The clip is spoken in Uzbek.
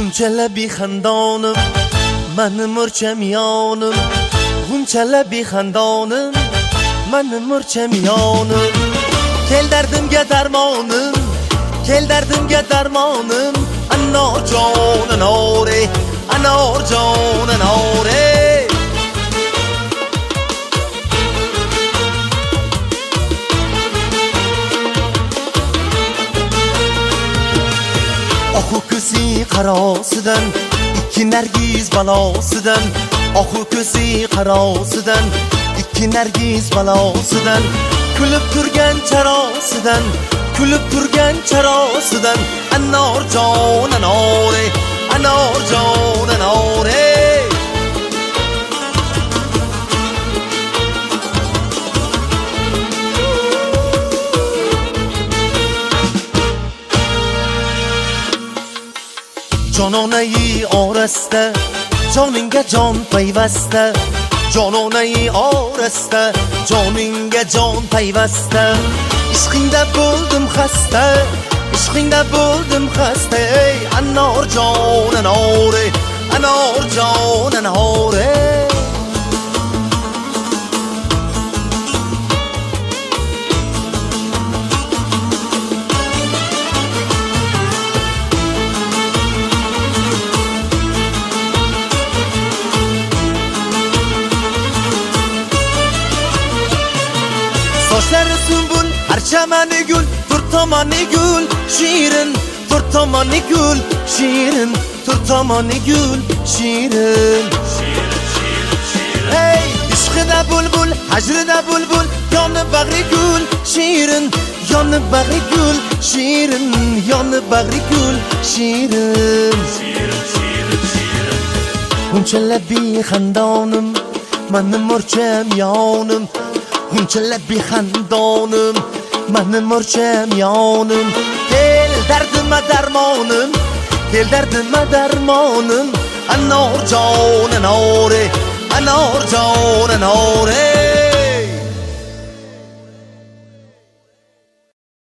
G'unchalar bexandonim, mani murcham yonim. G'unchalar bexandonim, mani murcham yonim. Kel dardimga darmonim, kel dardimga darmonim. Anor jon anore, anor jon anore. Ohu ko'zi qarosidan, ikki nargiz balosidan. Ohu ko'zi qarosidan, ikki nargiz balosidan. Kulib turgan charosidan, kulib turgan charosidan. Anor jon anore, anor jon anore. Jononai orasida, joningga jon payvasta. Jononai orasida, joningga jon payvasta. Ishqingda bo'ldim xasta, ishqingda bo'ldim xasta. Ey anor jon anore, anor jon anore. Sochlari sumbul, archamani gul, turtomani gul, shirin, turtomani gul, shirin, turtomani gul, shirin. Hey, ishqida bulbul, hajrida bulbul, yonib bag'ri gul, shirin, yonib bag'ri gul, shirin, yonib bag'ri gul, shirin. G'unchalar bexandonim, mani murcham yonim. G'unchalar bexandonim, mani murcham yonim. Kel dardima darmonim, kel dardima darmonim. Anor jon anore, anor jon anore.